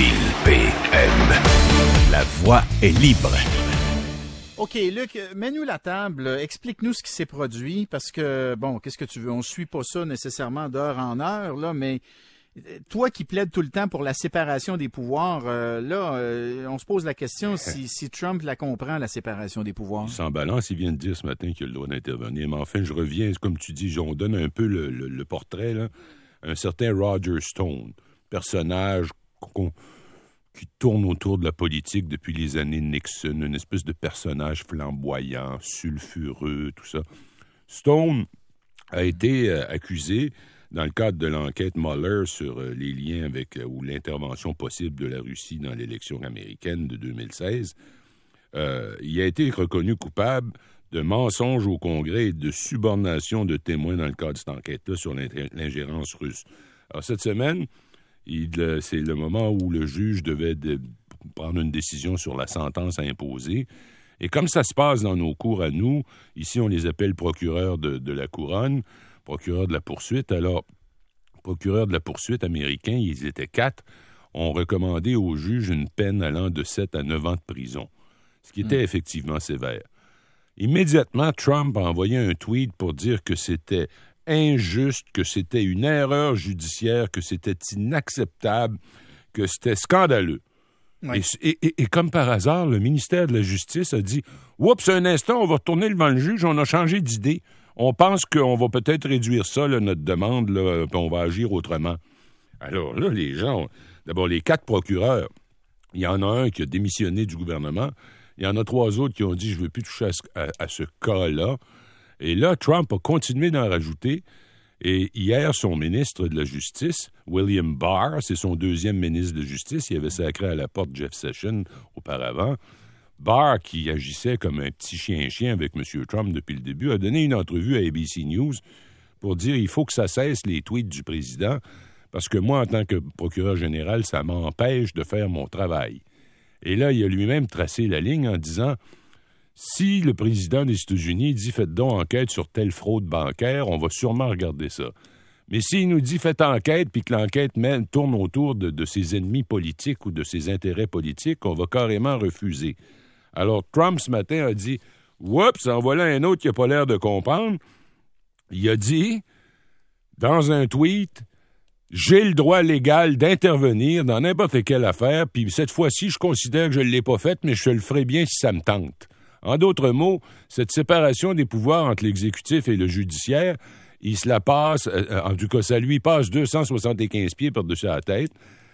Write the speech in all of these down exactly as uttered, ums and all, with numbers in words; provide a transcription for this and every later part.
Phil P M. La voix est libre. OK, Luc, mets-nous la table. Explique-nous ce qui s'est produit, parce que, bon, qu'est-ce que tu veux? On ne suit pas ça nécessairement d'heure en heure, là, mais toi qui plaides tout le temps pour la séparation des pouvoirs, euh, là, euh, on se pose la question si, si Trump la comprend, la séparation des pouvoirs. Sans balance, il vient de dire ce matin qu'il a le droit d'intervenir. Mais enfin, je reviens, comme tu dis, on donne un peu le, le, le portrait, là. Un certain Roger Stone, personnage qu'on, qui tourne autour de la politique depuis les années Nixon, une espèce de personnage flamboyant, sulfureux, tout ça. Stone a été euh, accusé dans le cadre de l'enquête Mueller sur euh, les liens avec euh, ou l'intervention possible de la Russie dans l'élection américaine de deux mille seize. Euh, il a été reconnu coupable de mensonges au Congrès et de subornation de témoins dans le cadre de cette enquête-là sur l'ingérence russe. Alors, cette semaine, il, c'est le moment où le juge devait de prendre une décision sur la sentence à imposer. Et comme ça se passe dans nos cours à nous, ici, on les appelle procureurs de, de la couronne, procureurs de la poursuite. Alors, procureurs de la poursuite américains, ils étaient quatre, ont recommandé au juge une peine allant de sept à neuf ans de prison, ce qui était mmh. effectivement sévère. Immédiatement, Trump a envoyé un tweet pour dire que c'était injuste, que c'était une erreur judiciaire, que c'était inacceptable, que c'était scandaleux. Oui. Et, et, et comme par hasard, le ministère de la Justice a dit « Oups, un instant, on va retourner devant le juge, on a changé d'idée. On pense qu'on va peut-être réduire ça, là, notre demande, là, puis on va agir autrement. » Alors là, les gens, d'abord, les quatre procureurs, il y en a un qui a démissionné du gouvernement. Il y en a trois autres qui ont dit « Je ne veux plus toucher à ce, à, à ce cas-là ». Et là, Trump a continué d'en rajouter. Et hier, son ministre de la Justice, William Barr, c'est son deuxième ministre de Justice, il avait sacré à la porte Jeff Sessions auparavant. Barr, qui agissait comme un petit chien-chien avec M. Trump depuis le début, a donné une entrevue à A B C News pour dire « Il faut que ça cesse les tweets du président, parce que moi, en tant que procureur général, ça m'empêche de faire mon travail. » Et là, il a lui-même tracé la ligne en disant « Si le président des États-Unis dit « Faites donc enquête sur telle fraude bancaire », on va sûrement regarder ça. Mais s'il nous dit « Faites enquête » puis que l'enquête mène, tourne autour de, de ses ennemis politiques ou de ses intérêts politiques, on va carrément refuser. Alors, Trump, ce matin, a dit « Oups, en voilà un autre qui n'a pas l'air de comprendre. » Il a dit, dans un tweet, « J'ai le droit légal d'intervenir dans n'importe quelle affaire, puis cette fois-ci, je considère que je ne l'ai pas faite, mais je le ferai bien si ça me tente. » En d'autres mots, cette séparation des pouvoirs entre l'exécutif et le judiciaire, il se la passe, euh, en tout cas, ça lui passe deux cent soixante-quinze pieds par-dessus la tête.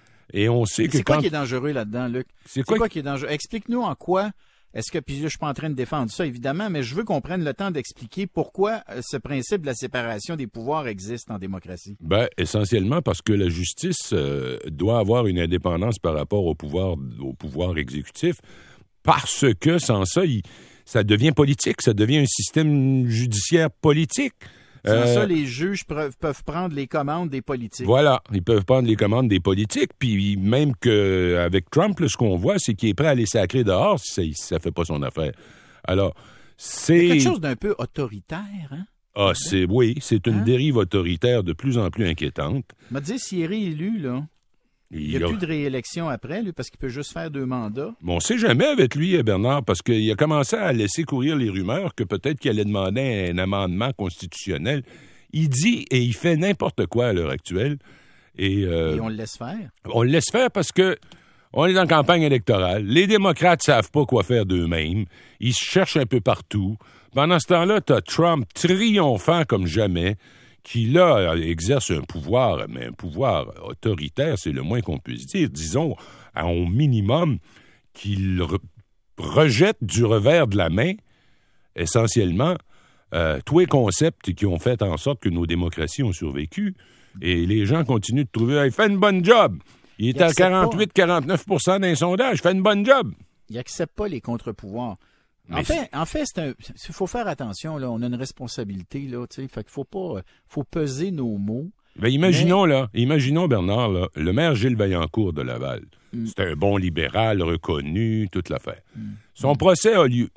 Et on sait que c'est quand... quoi qui est dangereux là-dedans, Luc? C'est quoi, c'est quoi qui est dangereux? Explique-nous en quoi... Est-ce que, puis je suis pas en train de défendre ça, évidemment, mais je veux qu'on prenne le temps d'expliquer pourquoi ce principe de la séparation des pouvoirs existe en démocratie. Ben, essentiellement parce que la justice euh, doit avoir une indépendance par rapport au pouvoir, au pouvoir exécutif, parce que sans ça, il, ça devient politique, ça devient un système judiciaire politique. Sans euh, ça, les juges peuvent, peuvent prendre les commandes des politiques. Voilà, ils peuvent prendre les commandes des politiques, puis même qu'avec Trump, là, ce qu'on voit, c'est qu'il est prêt à les sacrer dehors si ça ne si ça fait pas son affaire. Alors, c'est... C'est quelque chose d'un peu autoritaire, hein? Ah, c'est, oui, c'est une hein? dérive autoritaire de plus en plus inquiétante. m'a dit, s'il est réélu, là, il n'y a, a plus de réélection après, lui, parce qu'il peut juste faire deux mandats. Bon, on ne sait jamais avec lui, Bernard, parce qu'il a commencé à laisser courir les rumeurs que peut-être qu'il allait demander un amendement constitutionnel. Il dit et il fait n'importe quoi à l'heure actuelle. Et, euh, et on le laisse faire? On le laisse faire parce que on est en campagne électorale. Les démocrates ne savent pas quoi faire d'eux-mêmes. Ils se cherchent un peu partout. Pendant ce temps-là, tu as Trump triomphant comme jamais, qui, là, exerce un pouvoir, mais un pouvoir autoritaire, c'est le moins qu'on puisse dire. Disons, au minimum, qu'il re- rejette du revers de la main, essentiellement, euh, tous les concepts qui ont fait en sorte que nos démocraties ont survécu. Et les gens continuent de trouver, il fait une bonne job. Il est il à quarante-huit à quarante-neuf pour cent d'un sondage, il fait une bonne job. Il n'accepte pas les contre-pouvoirs. En Mais fait, en fait, c'est un, il faut faire attention, là. On a une responsabilité, là, tu sais. Fait qu'il faut pas, faut peser nos mots. Ben, imaginons, mais... là, imaginons, Bernard, là, le maire Gilles Vaillancourt de Laval. Mm. C'est un bon libéral reconnu, toute l'affaire. Mm. Son mm. procès a lieu.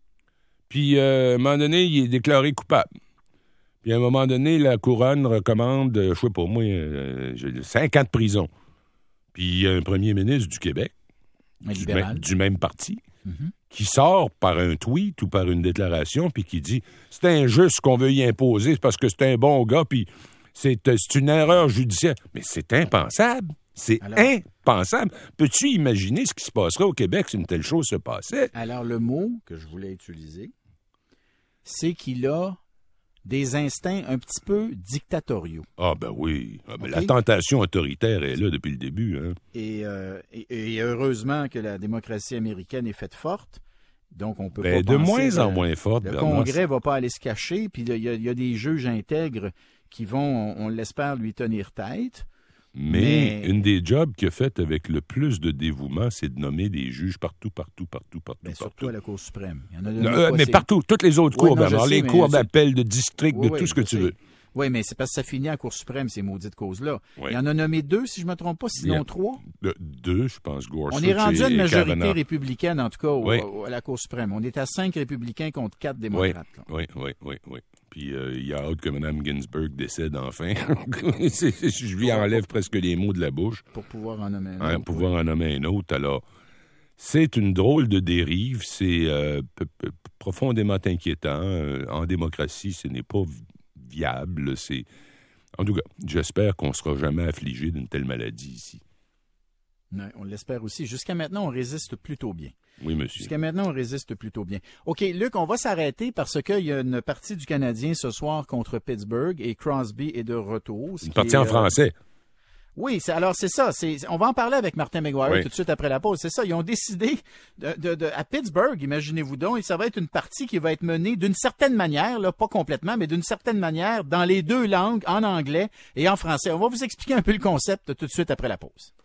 Puis, euh, à un moment donné, il est déclaré coupable. Puis, à un moment donné, la couronne recommande, je sais pas moi, euh, cinq ans de prison. Puis il y a un premier ministre du Québec, du, mê- du même parti, mm-hmm. qui sort par un tweet ou par une déclaration, puis qui dit « C'est injuste qu'on veut y imposer, c'est parce que c'est un bon gars, puis c'est, c'est une erreur judiciaire. » Mais c'est impensable. C'est Alors, impensable. Peux-tu imaginer ce qui se passerait au Québec si une telle chose se passait? Alors, le mot que je voulais utiliser, c'est qu'il a des instincts un petit peu dictatoriaux. Ah ben oui. Ah, ben okay. La tentation autoritaire est là depuis le début. Hein? Et, euh, et, et heureusement que la démocratie américaine est faite forte. Donc, on peut ben, pas de penser... moins que en moins forte. Le Bernard. Congrès va pas aller se cacher, puis il y, y a des juges intègres qui vont, on, on l'espère, lui tenir tête. Mais, mais une des jobs qu'il a fait avec le plus de dévouement, c'est de nommer des juges partout, partout, partout, partout. Ben, partout. surtout à la Cour suprême. Il y en a non, euh, mais c'est... partout, toutes les autres oui, cours, non, Bernard, sais, les cours c'est... d'appel, de district, oui, de oui, tout ce que tu sais. veux. Oui, mais c'est parce que ça finit en Cour suprême, ces maudites causes-là. Oui. Il y en a nommé deux, si je ne me trompe pas, sinon Bien. trois. De, deux, je pense, Gorsuch. On est rendu et, à une majorité Kavanaugh. républicaine, en tout cas, au, oui. au, à la Cour suprême. On est à cinq républicains contre quatre démocrates. Oui, oui, oui, oui, oui. Puis euh, il y a hâte que Mme Ginsburg décède enfin. Je lui enlève presque les mots de la bouche. Pour pouvoir en nommer un autre. Hein, pour pouvoir oui. en nommer un autre. Alors, c'est une drôle de dérive. C'est euh, p- p- profondément inquiétant. Euh, en démocratie, ce n'est pas viable. C'est... En tout cas, j'espère qu'on ne sera jamais affligé d'une telle maladie ici. Oui, on l'espère aussi. Jusqu'à maintenant, on résiste plutôt bien. Oui, monsieur. Jusqu'à maintenant, on résiste plutôt bien. OK, Luc, on va s'arrêter parce qu'il y a une partie du Canadien ce soir contre Pittsburgh et Crosby est de retour. Une partie est, en euh... français. Oui, c'est, alors c'est ça. C'est, on va en parler avec Martin McGuire oui. tout de suite après la pause. C'est ça, ils ont décidé de, de, de, à Pittsburgh, imaginez-vous donc, et ça va être une partie qui va être menée d'une certaine manière, là, pas complètement, mais d'une certaine manière, dans les deux langues, en anglais et en français. On va vous expliquer un peu le concept tout de suite après la pause.